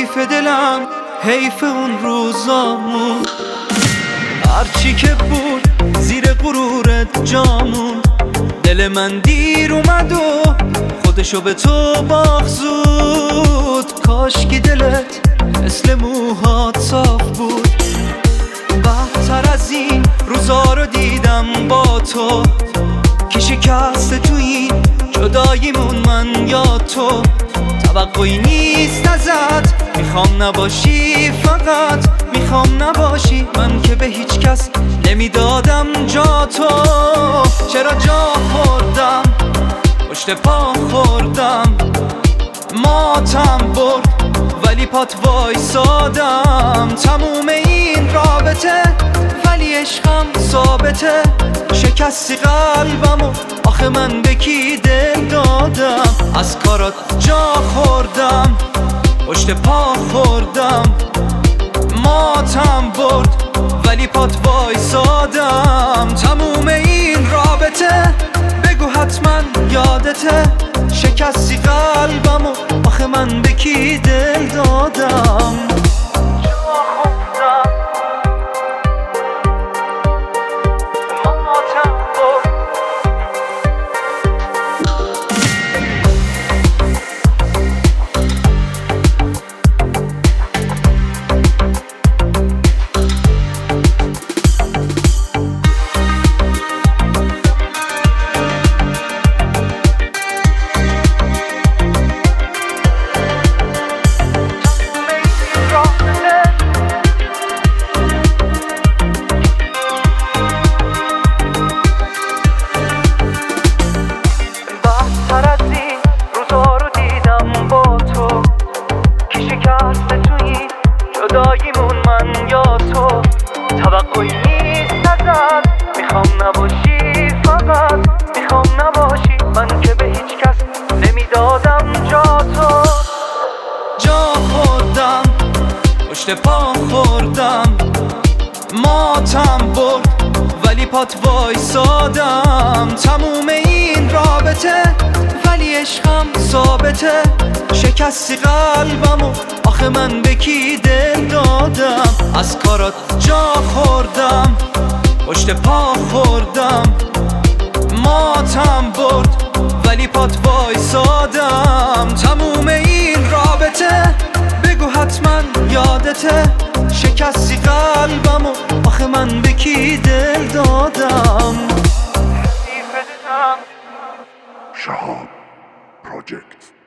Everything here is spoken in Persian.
حیف دلم، حیف اون روزامون، هرچی که بود زیر غرورت جامون. دل من دیر اومد و خودشو به تو باخزود. کاشکی دلت مثل موهات صاف بود. بهتر از این روزا رو دیدم با تو، که شکست تو این جداییمون من یا تو. توقعی نیست ازت، میخوام نباشی، فقط میخوام نباشی. من که به هیچ کس نمیدادم جا تو. چرا جا خوردم، پشت پا خوردم، ماتم برد ولی پات وایسادم. تموم این رابطه ولی عشقم ثابته. شکستی قلبمو، آخه من به کی دل دادم؟ از کارات جا خوردم، پشت پا خوردم، ماتم برد ولی پات وایسادم. تموم این رابطه بگو حتما یادته. شکستی قلبمو، آخه من به کی دل دادم؟ جداییمون من یا تو. توقعی نیست ازت، میخوام نباشی، فقط میخوام نباشی. من که به هیچ کس نمیدادم جا تو. جا خوردم، پشت پا خوردم، ماتم برد ولی پات وایسادم. تموم این رابطه ولی عشقم ثابته. شکستی قلبمو، آخه من به کی دل دادم؟ از کارات جا خوردم، پشت پا خوردم، ماتم برد ولی پات وایسادم. تموم این رابطه بگو حتما یادته. شکستی قلبمو، آخه من به کی دل دادم؟ شهاب پروژکت.